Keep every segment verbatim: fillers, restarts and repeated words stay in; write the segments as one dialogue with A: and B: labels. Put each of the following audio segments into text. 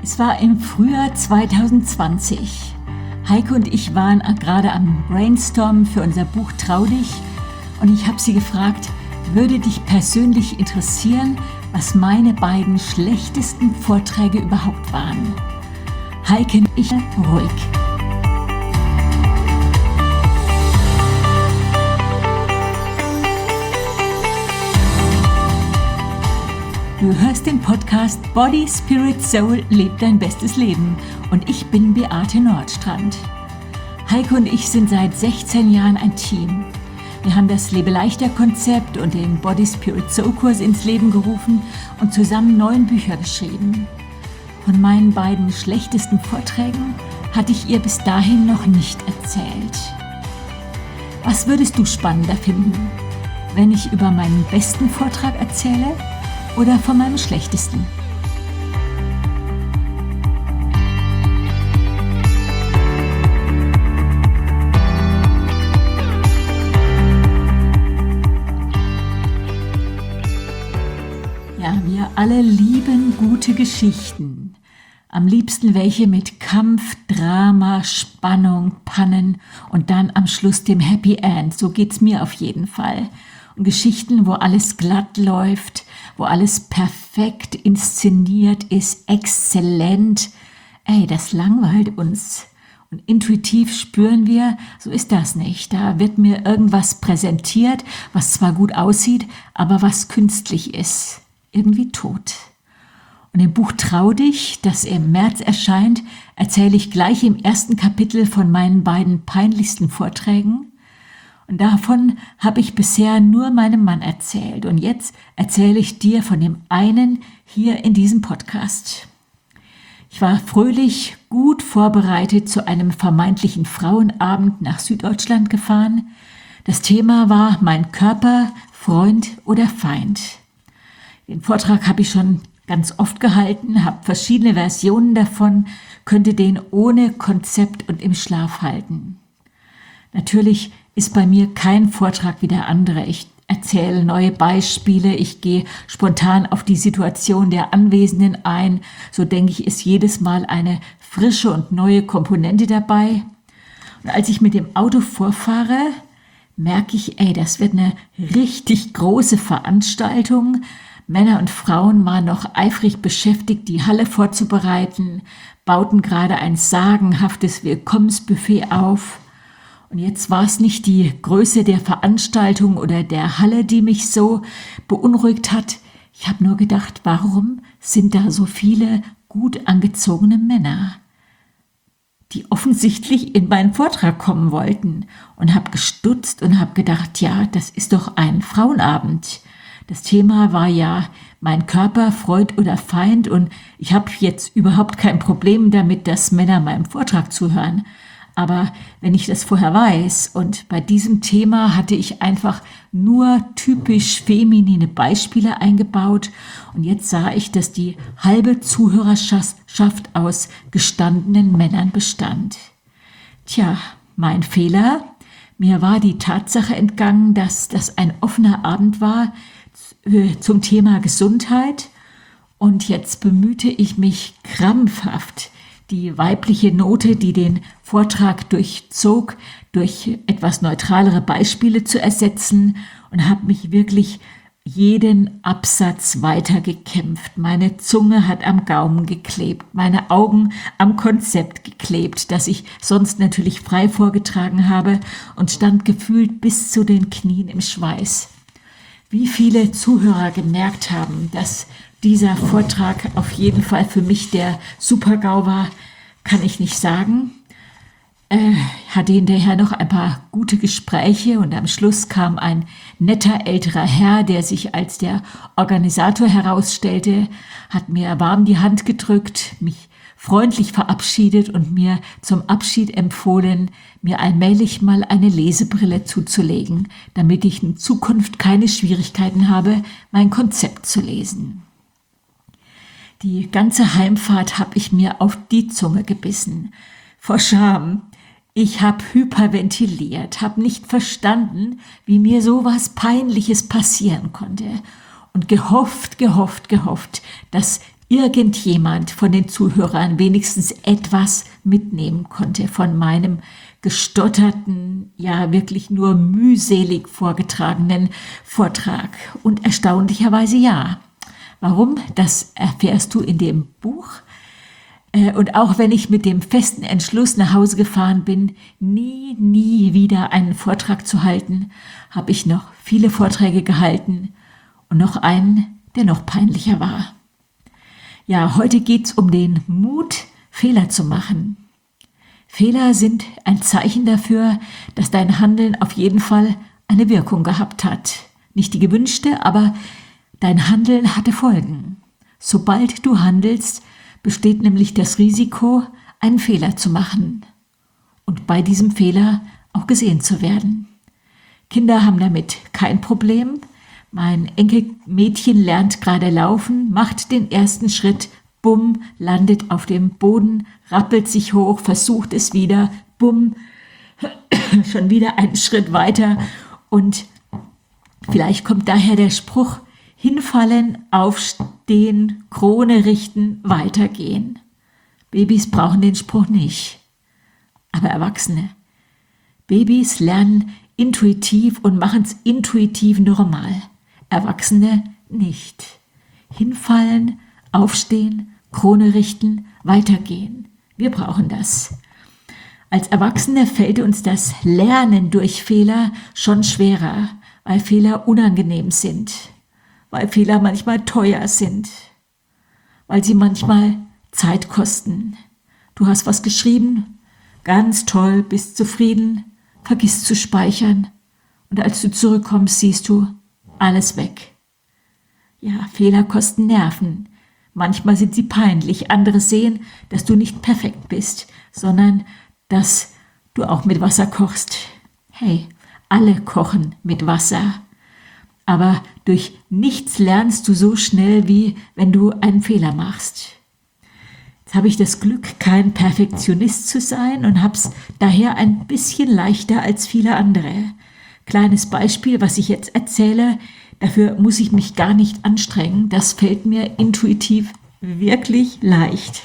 A: Es war im Frühjahr zwanzig zwanzig. Heike und ich waren gerade am Brainstormen für unser Buch Trau dich und ich habe sie gefragt, würde dich persönlich interessieren, was meine beiden schlechtesten Vorträge überhaupt waren? Heike und ich ruhig. Du hörst den Podcast Body, Spirit, Soul, leb dein bestes Leben und ich bin Beate Nordstrand. Heike und ich sind seit sechzehn Jahren ein Team. Wir haben das Lebe-leichter-Konzept und den Body, Spirit, Soul-Kurs ins Leben gerufen und zusammen neun Bücher geschrieben. Von meinen beiden schlechtesten Vorträgen hatte ich ihr bis dahin noch nicht erzählt. Was würdest du spannender finden, wenn ich über meinen besten Vortrag erzähle oder von meinem schlechtesten? Ja, wir alle lieben gute Geschichten. Am liebsten welche mit Kampf, Drama, Spannung, Pannen und dann am Schluss dem Happy End. So geht's mir auf jeden Fall. Und Geschichten, wo alles glatt läuft, wo alles perfekt inszeniert ist, exzellent. Ey, das langweilt uns. Und intuitiv spüren wir, so ist das nicht. Da wird mir irgendwas präsentiert, was zwar gut aussieht, aber was künstlich ist. Irgendwie tot. Und im Buch Trau dich, das im März erscheint, erzähle ich gleich im ersten Kapitel von meinen beiden peinlichsten Vorträgen. Und davon habe ich bisher nur meinem Mann erzählt. Und jetzt erzähle ich dir von dem einen hier in diesem Podcast. Ich war fröhlich, gut vorbereitet zu einem vermeintlichen Frauenabend nach Süddeutschland gefahren. Das Thema war mein Körper, Freund oder Feind. Den Vortrag habe ich schon ganz oft gehalten, habe verschiedene Versionen davon, könnte den ohne Konzept und im Schlaf halten. Natürlich ist bei mir kein Vortrag wie der andere. Ich erzähle neue Beispiele, ich gehe spontan auf die Situation der Anwesenden ein. So denke ich, ist jedes Mal eine frische und neue Komponente dabei. Und als ich mit dem Auto vorfahre, merke ich, ey, das wird eine richtig große Veranstaltung. Männer und Frauen waren noch eifrig beschäftigt, die Halle vorzubereiten, bauten gerade ein sagenhaftes Willkommensbuffet auf. Und jetzt war es nicht die Größe der Veranstaltung oder der Halle, die mich so beunruhigt hat. Ich habe nur gedacht, warum sind da so viele gut angezogene Männer, die offensichtlich in meinen Vortrag kommen wollten, und habe gestutzt und habe gedacht, ja, das ist doch ein Frauenabend. Das Thema war ja mein Körper, Freund oder Feind, und ich habe jetzt überhaupt kein Problem damit, dass Männer meinem Vortrag zuhören. Aber wenn ich das vorher weiß, und bei diesem Thema hatte ich einfach nur typisch feminine Beispiele eingebaut, und jetzt sah ich, dass die halbe Zuhörerschaft aus gestandenen Männern bestand. Tja, mein Fehler. Mir war die Tatsache entgangen, dass das ein offener Abend war zum Thema Gesundheit, und jetzt bemühte ich mich krampfhaft, die weibliche Note, die den Vortrag durchzog, durch etwas neutralere Beispiele zu ersetzen, und habe mich wirklich jeden Absatz weitergekämpft. Meine Zunge hat am Gaumen geklebt, meine Augen am Konzept geklebt, das ich sonst natürlich frei vorgetragen habe, und stand gefühlt bis zu den Knien im Schweiß. Wie viele Zuhörer gemerkt haben, dass dieser Vortrag auf jeden Fall für mich der Super-GAU war, kann ich nicht sagen. Äh, hatte hinterher noch ein paar gute Gespräche, und am Schluss kam ein netter älterer Herr, der sich als der Organisator herausstellte, hat mir warm die Hand gedrückt, mich freundlich verabschiedet und mir zum Abschied empfohlen, mir allmählich mal eine Lesebrille zuzulegen, damit ich in Zukunft keine Schwierigkeiten habe, mein Konzept zu lesen. Die ganze Heimfahrt habe ich mir auf die Zunge gebissen. Vor Scham. Ich habe hyperventiliert, habe nicht verstanden, wie mir sowas Peinliches passieren konnte. Und gehofft, gehofft, gehofft, dass irgendjemand von den Zuhörern wenigstens etwas mitnehmen konnte von meinem gestotterten, ja wirklich nur mühselig vorgetragenen Vortrag. Und erstaunlicherweise ja. Warum? Das erfährst du in dem Buch. Und auch wenn ich mit dem festen Entschluss nach Hause gefahren bin, nie, nie wieder einen Vortrag zu halten, habe ich noch viele Vorträge gehalten und noch einen, der noch peinlicher war. Ja, heute geht's um den Mut, Fehler zu machen. Fehler sind ein Zeichen dafür, dass dein Handeln auf jeden Fall eine Wirkung gehabt hat. Nicht die gewünschte, aber dein Handeln hatte Folgen. Sobald du handelst, besteht nämlich das Risiko, einen Fehler zu machen und bei diesem Fehler auch gesehen zu werden. Kinder haben damit kein Problem. Mein Enkelmädchen lernt gerade laufen, macht den ersten Schritt, bumm, landet auf dem Boden, rappelt sich hoch, versucht es wieder, bumm, schon wieder einen Schritt weiter und vielleicht kommt daher der Spruch, hinfallen, aufstehen, Krone richten, weitergehen. Babys brauchen den Spruch nicht, aber Erwachsene. Babys lernen intuitiv und machen es intuitiv normal. Erwachsene nicht. Hinfallen, aufstehen, Krone richten, weitergehen. Wir brauchen das. Als Erwachsene fällt uns das Lernen durch Fehler schon schwerer, weil Fehler unangenehm sind. Weil Fehler manchmal teuer sind, weil sie manchmal Zeit kosten. Du hast was geschrieben, ganz toll, bist zufrieden, vergisst zu speichern und als du zurückkommst, siehst du, alles weg. Ja, Fehler kosten Nerven. Manchmal sind sie peinlich, andere sehen, dass du nicht perfekt bist, sondern dass du auch mit Wasser kochst. Hey, alle kochen mit Wasser. Aber durch nichts lernst du so schnell, wie wenn du einen Fehler machst. Jetzt habe ich das Glück, kein Perfektionist zu sein und habe es daher ein bisschen leichter als viele andere. Kleines Beispiel, was ich jetzt erzähle, dafür muss ich mich gar nicht anstrengen. Das fällt mir intuitiv wirklich leicht.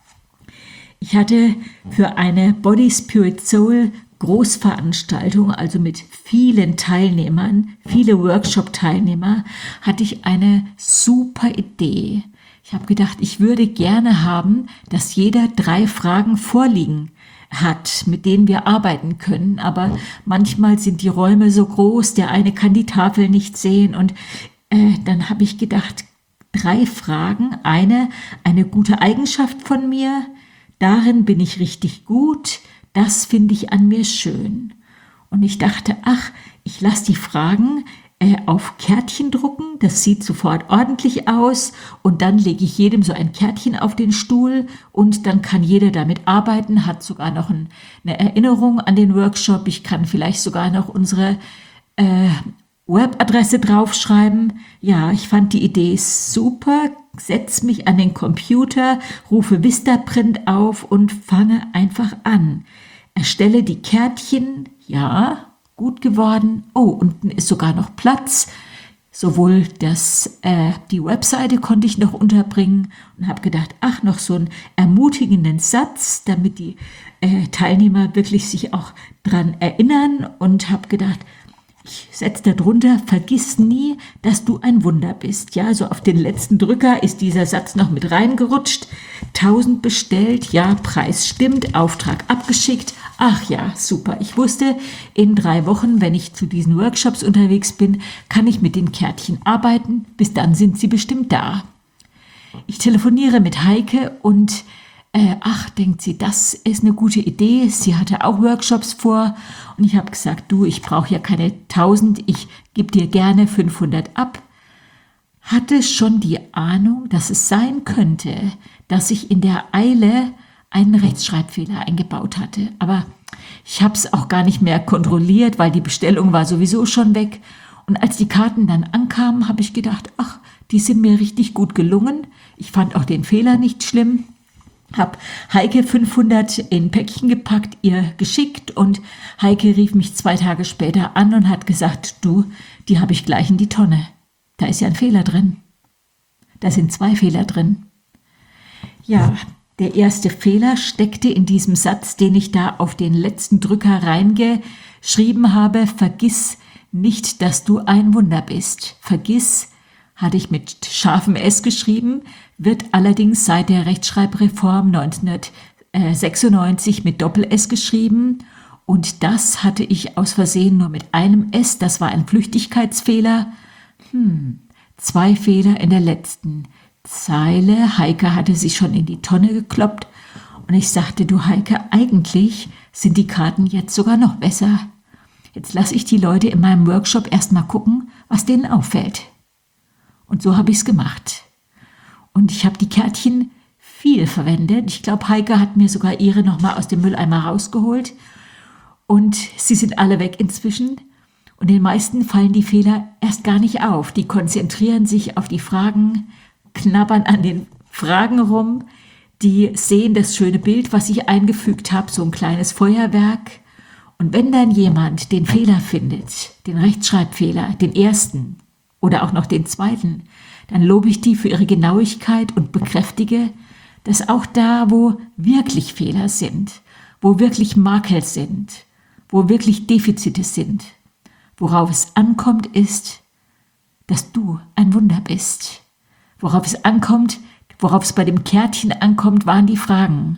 A: Ich hatte für eine Body, Spirit, Soul Großveranstaltung, also mit vielen Teilnehmern, viele Workshop-Teilnehmer, hatte ich eine super Idee. Ich habe gedacht, ich würde gerne haben, dass jeder drei Fragen vorliegen hat, mit denen wir arbeiten können. Aber manchmal sind die Räume so groß, der eine kann die Tafel nicht sehen. Und äh, dann habe ich gedacht, drei Fragen. Eine, eine gute Eigenschaft von mir, darin bin ich richtig gut. Das finde ich an mir schön. Und ich dachte, ach, ich lasse die Fragen äh, auf Kärtchen drucken. Das sieht sofort ordentlich aus. Und dann lege ich jedem so ein Kärtchen auf den Stuhl. Und dann kann jeder damit arbeiten, hat sogar noch ein, eine Erinnerung an den Workshop. Ich kann vielleicht sogar noch unsere äh, Webadresse draufschreiben. Ja, ich fand die Idee super. Setze mich an den Computer, rufe Vistaprint auf und fange einfach an. Erstelle die Kärtchen, ja, gut geworden. Oh, unten ist sogar noch Platz. Sowohl das, äh, die Webseite konnte ich noch unterbringen und habe gedacht, ach, noch so einen ermutigenden Satz, damit die äh, Teilnehmer wirklich sich auch dran erinnern und habe gedacht, ich setze da drunter, vergiss nie, dass du ein Wunder bist. Ja, so auf den letzten Drücker ist dieser Satz noch mit reingerutscht. tausend bestellt, ja, Preis stimmt, Auftrag abgeschickt. Ach ja, super. Ich wusste, in drei Wochen, wenn ich zu diesen Workshops unterwegs bin, kann ich mit den Kärtchen arbeiten. Bis dann sind sie bestimmt da. Ich telefoniere mit Heike und Äh, ach, denkt sie, das ist eine gute Idee. Sie hatte auch Workshops vor und ich habe gesagt, du, ich brauche ja keine tausend, ich gebe dir gerne fünfhundert ab. Hatte schon die Ahnung, dass es sein könnte, dass ich in der Eile einen Rechtschreibfehler eingebaut hatte. Aber ich habe es auch gar nicht mehr kontrolliert, weil die Bestellung war sowieso schon weg. Und als die Karten dann ankamen, habe ich gedacht, ach, die sind mir richtig gut gelungen. Ich fand auch den Fehler nicht schlimm. Hab Heike fünfhundert in Päckchen gepackt, ihr geschickt und Heike rief mich zwei Tage später an und hat gesagt, du, die habe ich gleich in die Tonne. Da ist ja ein Fehler drin. Da sind zwei Fehler drin. Ja, der erste Fehler steckte in diesem Satz, den ich da auf den letzten Drücker reingeschrieben habe. Vergiss nicht, dass du ein Wunder bist. Vergiss, hatte ich mit scharfem S geschrieben, wird allerdings seit der Rechtschreibreform neunzehnhundertsechsundneunzig mit Doppel-S geschrieben. Und das hatte ich aus Versehen nur mit einem S. Das war ein Flüchtigkeitsfehler. Hm, zwei Fehler in der letzten Zeile. Heike hatte sich schon in die Tonne gekloppt. Und ich sagte, du Heike, eigentlich sind die Karten jetzt sogar noch besser. Jetzt lasse ich die Leute in meinem Workshop erstmal gucken, was denen auffällt. Und so habe ich es gemacht. Und ich habe die Kärtchen viel verwendet. Ich glaube, Heike hat mir sogar ihre nochmal aus dem Mülleimer rausgeholt. Und sie sind alle weg inzwischen. Und den meisten fallen die Fehler erst gar nicht auf. Die konzentrieren sich auf die Fragen, knabbern an den Fragen rum. Die sehen das schöne Bild, was ich eingefügt habe, so ein kleines Feuerwerk. Und wenn dann jemand den Fehler findet, den Rechtschreibfehler, den ersten oder auch noch den zweiten, dann lobe ich die für ihre Genauigkeit und bekräftige, dass auch da, wo wirklich Fehler sind, wo wirklich Makel sind, wo wirklich Defizite sind, worauf es ankommt, ist, dass du ein Wunder bist. Worauf es ankommt, worauf es bei dem Kärtchen ankommt, waren die Fragen.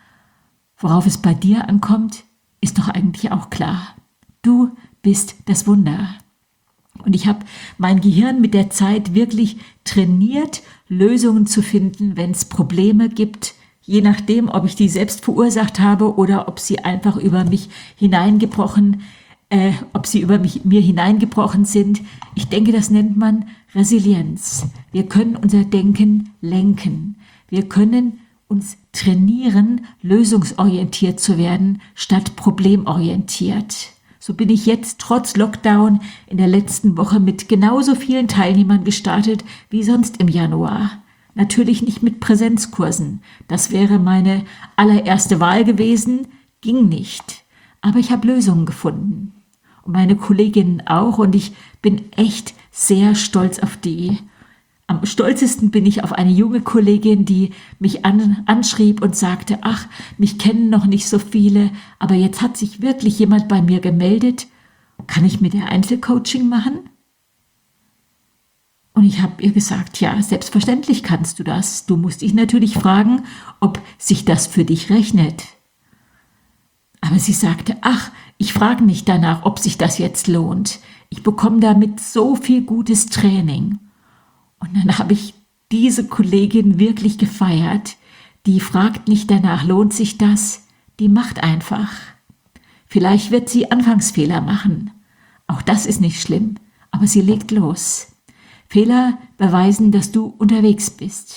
A: Worauf es bei dir ankommt, ist doch eigentlich auch klar. Du bist das Wunder. Und ich habe mein Gehirn mit der Zeit wirklich trainiert, Lösungen zu finden, wenn es Probleme gibt, je nachdem, ob ich die selbst verursacht habe oder ob sie einfach über mich hineingebrochen, äh, ob sie über mich, mir hineingebrochen sind. Ich denke, das nennt man Resilienz. Wir können unser Denken lenken. Wir können uns trainieren, lösungsorientiert zu werden, statt problemorientiert. So bin ich jetzt trotz Lockdown in der letzten Woche mit genauso vielen Teilnehmern gestartet wie sonst im Januar. Natürlich nicht mit Präsenzkursen. Das wäre meine allererste Wahl gewesen, ging nicht. Aber ich habe Lösungen gefunden. Und meine Kolleginnen auch. Und ich bin echt sehr stolz auf die. Am stolzesten bin ich auf eine junge Kollegin, die mich an, anschrieb und sagte, ach, mich kennen noch nicht so viele, aber jetzt hat sich wirklich jemand bei mir gemeldet. Kann ich mit der Einzelcoaching machen? Und ich habe ihr gesagt, ja, selbstverständlich kannst du das. Du musst dich natürlich fragen, ob sich das für dich rechnet. Aber sie sagte, ach, ich frage nicht danach, ob sich das jetzt lohnt. Ich bekomme damit so viel gutes Training. Und dann habe ich diese Kollegin wirklich gefeiert. Die fragt nicht danach, lohnt sich das? Die macht einfach. Vielleicht wird sie Anfangsfehler machen. Auch das ist nicht schlimm, aber sie legt los. Fehler beweisen, dass du unterwegs bist.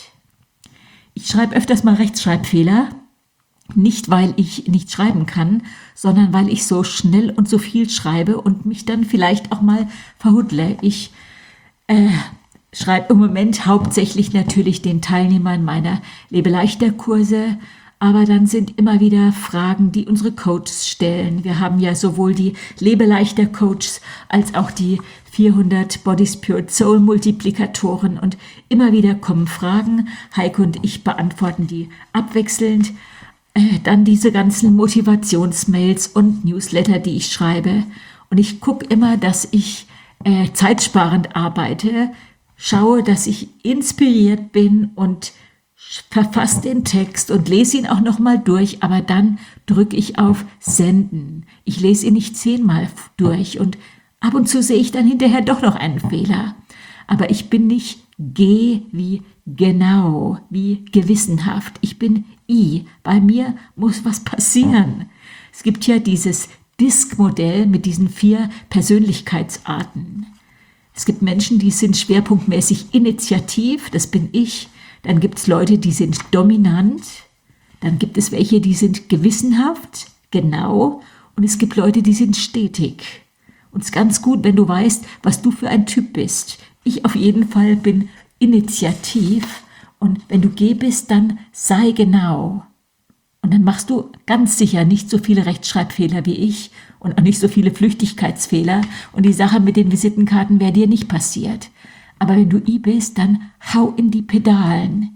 A: Ich schreibe öfters mal Rechtschreibfehler, nicht weil ich nicht schreiben kann, sondern weil ich so schnell und so viel schreibe und mich dann vielleicht auch mal verhudle. Ich äh, schreibe im Moment hauptsächlich natürlich den Teilnehmern meiner Lebe-leichter-Kurse, aber dann sind immer wieder Fragen, die unsere Coaches stellen. Wir haben ja sowohl die Lebe-leichter-Coaches als auch die vierhundert Body, Spirit, Soul Multiplikatoren und immer wieder kommen Fragen. Heike und ich beantworten die abwechselnd. Äh, dann diese ganzen Motivationsmails und Newsletter, die ich schreibe. Und ich gucke immer, dass ich äh, zeitsparend arbeite, schaue, dass ich inspiriert bin und verfasse den Text und lese ihn auch nochmal durch, aber dann drücke ich auf Senden. Ich lese ihn nicht zehnmal durch und ab und zu sehe ich dann hinterher doch noch einen Fehler. Aber ich bin nicht G wie genau, wie gewissenhaft. Ich bin I. Bei mir muss was passieren. Es gibt ja dieses D I S C-Modell mit diesen vier Persönlichkeitsarten. Es gibt Menschen, die sind schwerpunktmäßig initiativ, das bin ich. Dann gibt es Leute, die sind dominant. Dann gibt es welche, die sind gewissenhaft, genau. Und es gibt Leute, die sind stetig. Und es ist ganz gut, wenn du weißt, was du für ein Typ bist. Ich auf jeden Fall bin initiativ. Und wenn du G bist, dann sei genau. Und dann machst du ganz sicher nicht so viele Rechtschreibfehler wie ich und auch nicht so viele Flüchtigkeitsfehler. Und die Sache mit den Visitenkarten wäre dir nicht passiert. Aber wenn du I bist, dann hau in die Pedalen.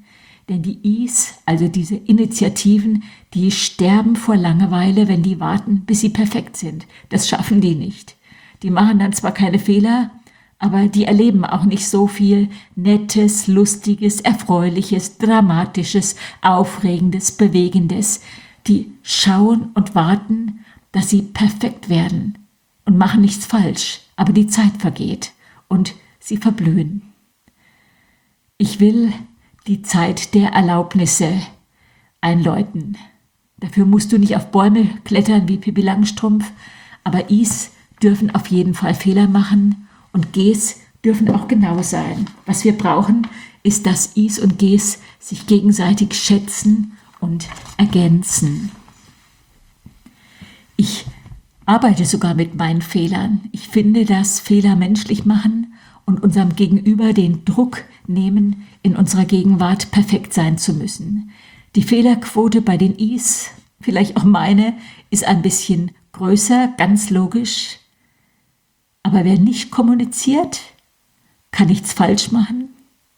A: Denn die Is, also diese Initiativen, die sterben vor Langeweile, wenn die warten, bis sie perfekt sind. Das schaffen die nicht. Die machen dann zwar keine Fehler, aber die erleben auch nicht so viel Nettes, Lustiges, Erfreuliches, Dramatisches, Aufregendes, Bewegendes. Die schauen und warten, dass sie perfekt werden und machen nichts falsch, aber die Zeit vergeht und sie verblühen. Ich will die Zeit der Erlaubnisse einläuten. Dafür musst du nicht auf Bäume klettern wie Pippi Langstrumpf, aber Is dürfen auf jeden Fall Fehler machen und Gs dürfen auch genau sein. Was wir brauchen, ist, dass Is und Gs sich gegenseitig schätzen und ergänzen. Ich arbeite sogar mit meinen Fehlern. Ich finde, dass Fehler menschlich machen und unserem Gegenüber den Druck nehmen, in unserer Gegenwart perfekt sein zu müssen. Die Fehlerquote bei den Is, vielleicht auch meine, ist ein bisschen größer, ganz logisch. Aber wer nicht kommuniziert, kann nichts falsch machen.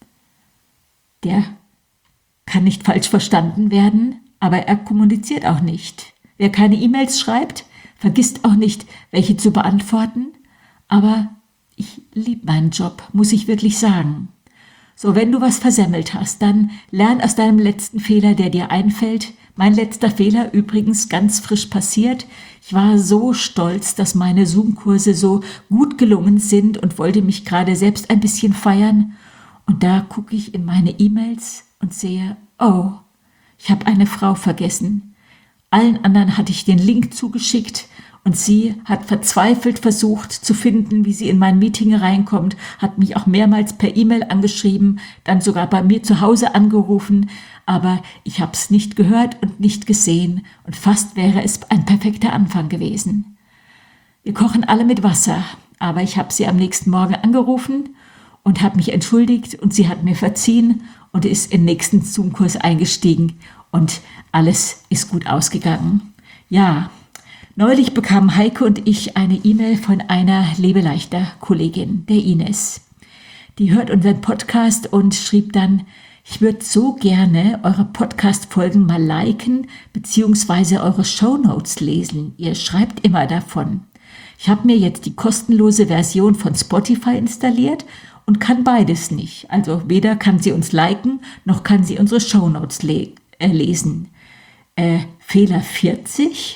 A: Der kann nicht falsch verstanden werden, aber er kommuniziert auch nicht. Wer keine E-Mails schreibt, vergisst auch nicht, welche zu beantworten. Aber ich liebe meinen Job, muss ich wirklich sagen. So, wenn du was versemmelt hast, dann lern aus deinem letzten Fehler, der dir einfällt. Mein letzter Fehler übrigens ganz frisch passiert. Ich war so stolz, dass meine Zoom-Kurse so gut gelungen sind und wollte mich gerade selbst ein bisschen feiern. Und da gucke ich in meine E-Mails und sehe, oh, ich habe eine Frau vergessen. Allen anderen hatte ich den Link zugeschickt und sie hat verzweifelt versucht zu finden, wie sie in mein Meeting reinkommt, hat mich auch mehrmals per E-Mail angeschrieben, dann sogar bei mir zu Hause angerufen, aber ich habe es nicht gehört und nicht gesehen und fast wäre es ein perfekter Anfang gewesen. Wir kochen alle mit Wasser, aber ich habe sie am nächsten Morgen angerufen und habe mich entschuldigt und sie hat mir verziehen und ist in den nächsten Zoom-Kurs eingestiegen und alles ist gut ausgegangen. Ja, neulich bekamen Heike und ich eine E-Mail von einer Lebeleichter-Kollegin, der Ines. Die hört unseren Podcast und schrieb dann, ich würde so gerne eure Podcast-Folgen mal liken bzw. eure Shownotes lesen. Ihr schreibt immer davon. Ich habe mir jetzt die kostenlose Version von Spotify installiert und kann beides nicht. Also weder kann sie uns liken, noch kann sie unsere Shownotes le- äh, lesen. Äh, Fehler vierzig?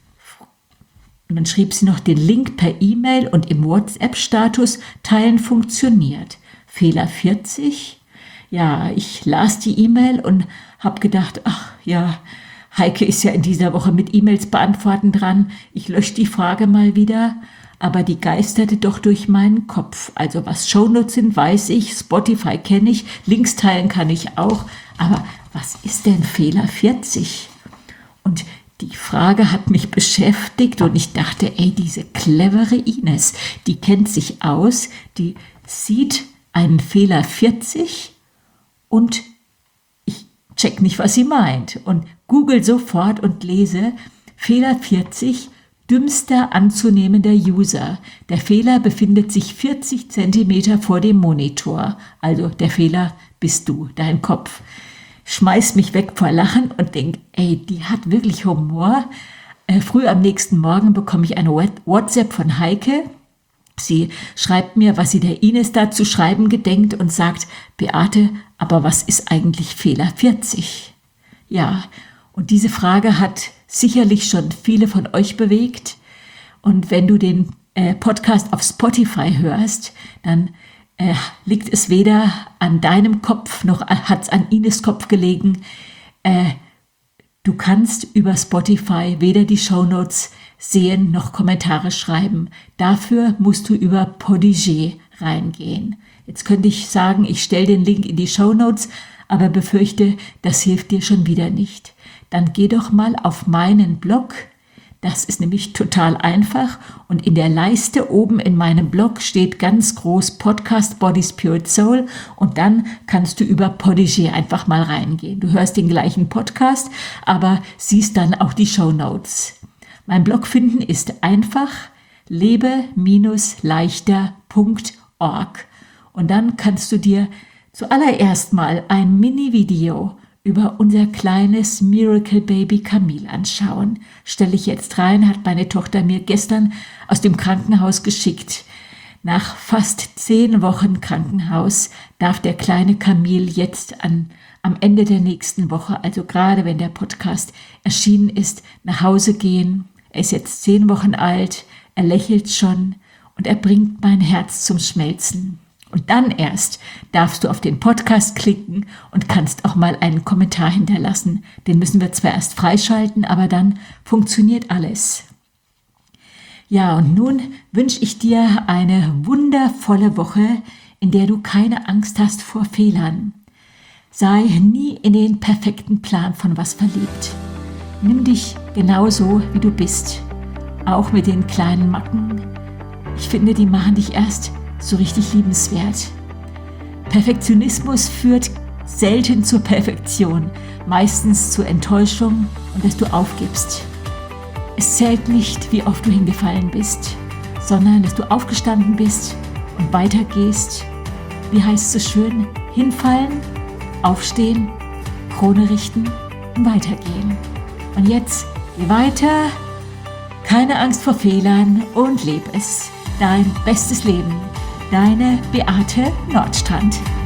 A: Und dann schrieb sie noch, den Link per E-Mail und im WhatsApp-Status teilen funktioniert. Fehler vierzig? Ja, ich las die E-Mail und habe gedacht, ach ja, Heike ist ja in dieser Woche mit E-Mails beantworten dran. Ich lösche die Frage mal wieder, aber die geisterte doch durch meinen Kopf. Also was Shownotes sind, weiß ich, Spotify kenne ich, Links teilen kann ich auch. Aber was ist denn Fehler vierzig? Und die Frage hat mich beschäftigt und ich dachte, ey, diese clevere Ines, die kennt sich aus, die sieht einen Fehler vierzig und ich check nicht, was sie meint. Und google sofort und lese Fehler vierzig, dümmster anzunehmender User. Der Fehler befindet sich vierzig Zentimeter vor dem Monitor. Also der Fehler bist du, dein Kopf. Schmeiß mich weg vor Lachen und denk, ey, die hat wirklich Humor. Äh, früh am nächsten Morgen bekomme ich eine WhatsApp von Heike. Sie schreibt mir, was sie der Ines da zu schreiben gedenkt und sagt, Beate, aber was ist eigentlich Fehler vierzig? Ja, und diese Frage hat sicherlich schon viele von euch bewegt. Und wenn du den äh, Podcast auf Spotify hörst, dann äh, liegt es weder an deinem Kopf, noch hat es an Ines Kopf gelegen. Äh, du kannst über Spotify weder die Shownotes sehen noch Kommentare schreiben. Dafür musst du über Podigee reingehen. Jetzt könnte ich sagen, ich stelle den Link in die Shownotes, aber befürchte, das hilft dir schon wieder nicht. Dann geh doch mal auf meinen Blog. Das ist nämlich total einfach und in der Leiste oben in meinem Blog steht ganz groß Podcast Body Spirit Soul und dann kannst du über Podigee einfach mal reingehen. Du hörst den gleichen Podcast, aber siehst dann auch die Shownotes. Mein Blog finden ist einfach lebe leichter punkt org und dann kannst du dir zuallererst mal ein Mini-Video über unser kleines Miracle Baby Camille anschauen. Stelle ich jetzt rein, hat meine Tochter mir gestern aus dem Krankenhaus geschickt. Nach fast zehn Wochen Krankenhaus darf der kleine Camille jetzt an, am Ende der nächsten Woche, also gerade wenn der Podcast erschienen ist, nach Hause gehen. Er ist jetzt zehn Wochen alt, er lächelt schon und er bringt mein Herz zum Schmelzen. Und dann erst darfst du auf den Podcast klicken und kannst auch mal einen Kommentar hinterlassen. Den müssen wir zwar erst freischalten, aber dann funktioniert alles. Ja, und nun wünsche ich dir eine wundervolle Woche, in der du keine Angst hast vor Fehlern. Sei nie in den perfekten Plan von was verliebt. Nimm dich genauso, wie du bist. Auch mit den kleinen Macken. Ich finde, die machen dich erst so richtig liebenswert. Perfektionismus führt selten zur Perfektion, meistens zur Enttäuschung und dass du aufgibst. Es zählt nicht, wie oft du hingefallen bist, sondern dass du aufgestanden bist und weitergehst. Wie heißt es so schön? Hinfallen, aufstehen, Krone richten und weitergehen. Und jetzt geh weiter, keine Angst vor Fehlern und leb es. Dein bestes Leben. Deine Beate Nordstrand.